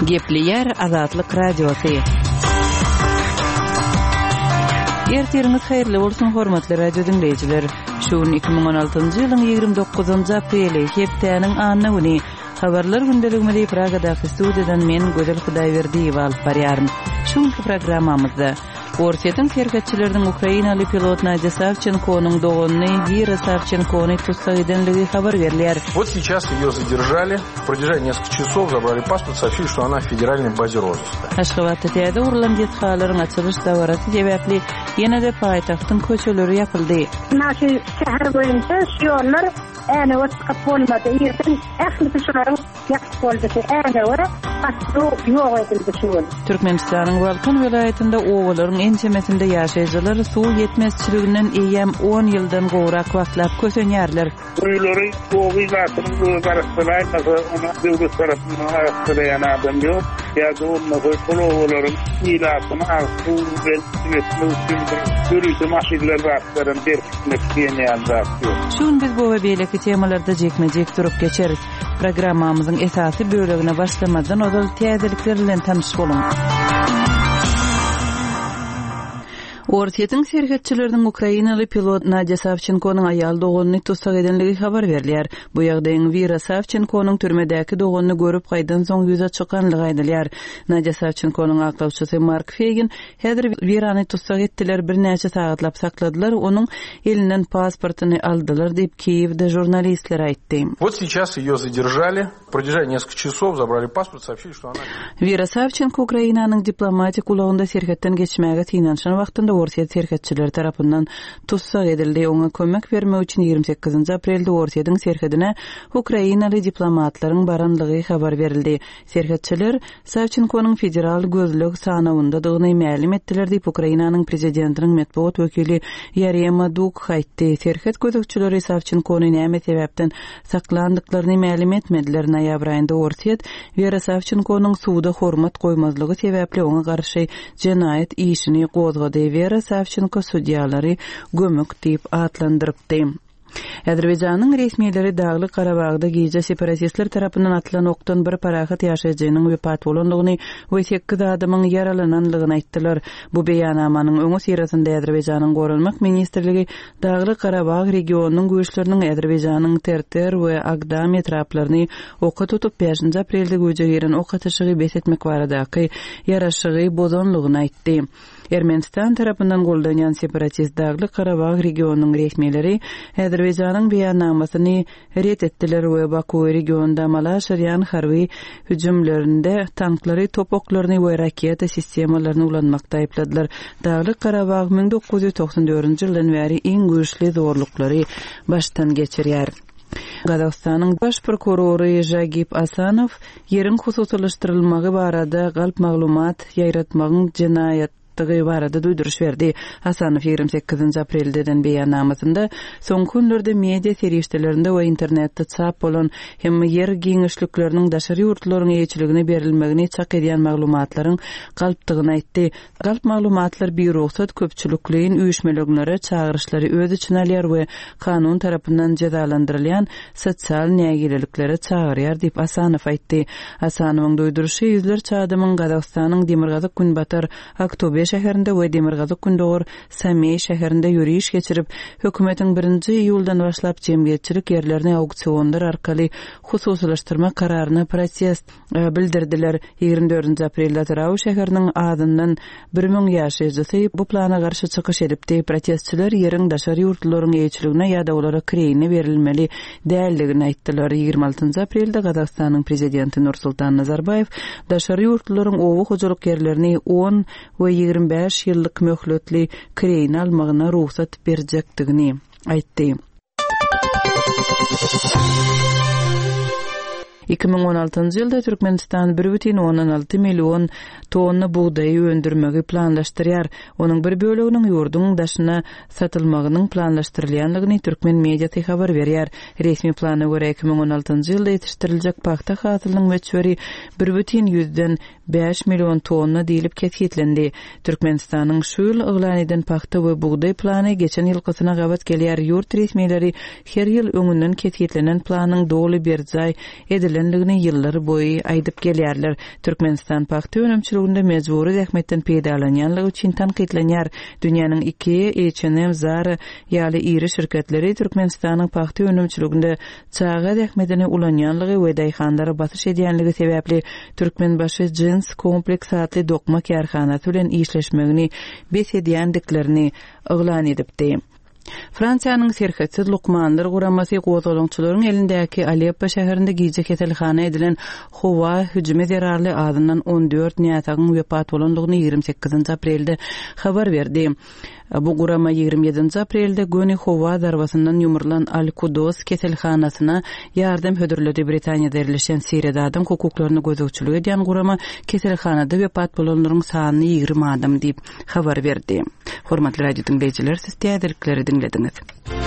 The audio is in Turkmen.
Gepli yer Azatlyk Radiosu. Ertiriniz hayırlı bolsun hormatly radio dinleyijiler. Şuun 2016-njy ýylyň 29-njy apreli hepdeniň anyny güni habarlar gündeliginde Pragadaky studiýadan men Gözel Hudaýberdiýew alyp barýarym. Şuňky programmamyzda Orsetин serketçilerden Ukrainaly pilot Nadya Savchenko'nun doğumunu Вера Савченконы tutsak edenligi haber verilýär. Вот сейчас её задержали, в продолжении нескольких часов забрали паспорт, сообщили, что она в федеральной базе розыска. Aşgabatda täze urulan detxalaryň açylış dawarasy sebäpli ýene-de paýtagtyň köçeleri ýapyldy. Naşy şäher boýunça şýorlar äne wagtga bolmady. Ýerden ähli şolaryň ýakyp boldy. Äne wara pasport ýok edildi şol. Türkmenistanyň Balkan welaýatynda owalaryň ençemesinde ýaşaýjylar suw ýetmezçiliginden eýem 10 ýyldan gowrak wagtlap kösenýärler. Ýylary gowy zatynyň barasynda ona döwlet tarapyndan aýaklayan adam ýok. Ýa-da onlara owalaryň ýylatyny arsuw belgilesini üçin görüýse maşinler barlaryň berkitmek diýenýär. Şun biz bu we beýleki temalarda jekmejek durup geçeriz. Programmamyzyň esasy bölegine başlamadan odal täzelikler bilen tanyş bolun. Orsetин serketçilerden Ukrainaly pilot Nadya Savchenko'nun aýal doğumunu tutsak edenligi haber verilýär. Bu ýagdaýyň Вера Савченко'nun türmedäki doğumunu görüp gaýdan soň ýüze çykanlygy aýdylýar. Nadya Savchenko'nun aklawçysy Mark Fegin häzir Verany tutsak etdiler, bir näçe sagatlap sakladylar, onuň elinden pasportyny aldylar diýip Kiýewde jurnalistler aýtdy. Вот сейчас её задержали, в продолжении нескольких часов забрали паспорт, сообщили, что она... Вера Савченко Ukrainanyň diplomatik ulagynda serketden geçmäge tinanşan wagtynda Orset serketçileri tarapyndan tutsak edildi. Oňa kömek bermek üçin 28 aprelde Orset'in serkedine Ukrainaly diplomatlaryň baranlygy habar berildi. Serketçiler Savchenko'nun federal gözlük sanawynda dygyny ma'lum etdiler diýip Ukrainanyň prezidentiniň medeniýet wekili Yariy Maduk aýtdy. Serket gözükçüleri Savchenko'nu näme sebäpden saklandyklaryny ma'lum etmediler. Noýabr aýynda Orset Вера Савченко'nun suwda hormat goýmazlygy sebäpli oňa garşy jenaýat işini gozgady. Вера Савченко судьялary gömük diýip atlandyrypdy. Azerbaýjanyň resmiýetleri Dagly Garabagda giýje separatistler tarapyndan atylan okdan bir parahat ýaşaýjynyň wepat bolanlygyny we 8 adamyň yaralananlygyny aýtdylar. Bu beýannamanyň öňü sirasynda Azerbaýjanyň Gorunmak ministrligi Dagly Garabag regionunyň güýçleriniň Azerbaýjanyň Terter we Agdam etraplaryny oka tutup 5 aprelde göje giren ok atyşygy besetmek baradaky ýaraşygy bozanlygyny aýtdy. Ermenistan tarapyndan goldanýan separatist Dagly Garabag regionunyň resmiýetleri Azerbaýjanyň beýannamasyny ret etdiler we Baku regionunda Malaşaryan harby hüjümlerinde tanklary, topoklaryny we raketa sistemalaryny ulanmakda aýpladylar. Dagly Garabag 1994-nji ýyldan bäri iň güýçli zorluklary baştan geçirýär. Gazagstanyň baş prokurory Jagip Asanow ýeriň hususlaşdyrylmagy barada galp maglumat ýaýratmagyň jenaýat barada duýduruş berdi. Asanow 28 aprelden beýannamasynda soňky günlerde media serişdelerinde we internetde çap bolan hem ýer giňişlikleriniň daşary ýurtlaryň ýeçiligine berilmegini çak edýän maglumatlaryň galpdygyny aýtdy. Galp maglumatlar bir ruhsat köpçülikliň üýüşmeliklere çağırışlary öz içine alýar we kanun tarapyndan cezalandyrylýan sosial nägililiklere çağırýar diýip Asanow aýtdy. Asanowyň duýduruşy ýüzlerçe adamyň Gazagstanyň Demirgazyk Günbatar Aktober şäherinde we Demirgazyk Gündogor Samey şäherinde ýürüýüş geçirip hökümetiň 1-nji ýyldan başlap jemgyýetçilik ýerlerini auksionlar arkaly hususlaşdyrma kararyny protest bildirdiler. 24 aprelde Taraw şäheriniň adından 1000 ýaşaýjysy bu plana garşy çykyş edipdi. Protestçiler ýeriň daşary ýurtlaryň ýeçiligine ýa-da olara kireyni berilmeli däldigini aýtdylar. 26 aprelde Gazagstanyň prezidenti Nursultan Nazarbayew daşary ýurtlaryň owu hojalyk ýerlerini 10 we 25 ýyllyk möhletli kireyni almagyna ruhsat berjekdigini aýtdy. 2016-njy ýylda Türkmenistan 1,16 million tonna buğdaý öndürmegi planlaşdyrýar. Onuň bir böleginiň ýurduň daşyna satylmagynyň planlaşdyrylýanlygyny Türkmen mediasy habar berýär. Resmi plana görä 2016-njy ýylda ýetişdiriljek paxta hasylynyň möçberi 1,5 million tonna diýilip kesgitlendi. Türkmenistanyň şu ýyl yglan eden paxta we buğdaý plany geçen ýylkysyna gabat gelýär. Ýurt resmiýetleri her ýyl öňünden kesgitlenen planyň dogly berjay edilen edilenligini ýyllar boýy aýdyp gelýärler. Türkmenistan paxty önümçiliginde mejburi zähmetden peýdalanýanlygy üçin tanqidlenýär. Dünýäniň iki H&M, Zara ýaly iri şirketleri Türkmenistanyň paxty önümçiliginde çağa zähmetine ulanýanlygy we daýhandary basyş edýänligi sebäpli Türkmenbaşy Jeans kompleks adly dokma kärhanasy bilen işleşmegini besedýändiklerini oglan edipdi. Fransiýanyň serhetçi Lukmandyr guramasy gozalonçylaryň elindäki Aleppo şäherinde giýje ketelhana edilen howa hüjüme zerarly adından 14 nätagyň wepat bolanlygyny 28 aprelde habar berdi. Bu gurama 27 aprelde Göni howa darbasyndan ýumurlan Al-Quds ketelhanasyna ýardam hödürledi. Britaniýada yerleşen Siriýada adam hukuklaryny gözegçilik edýän gurama ketelhanada wepat bolanlaryň sanyny 20 adam diýip habar berdi. Hormatly radio dinleýijiler, siz täzelikleri dinlediniz.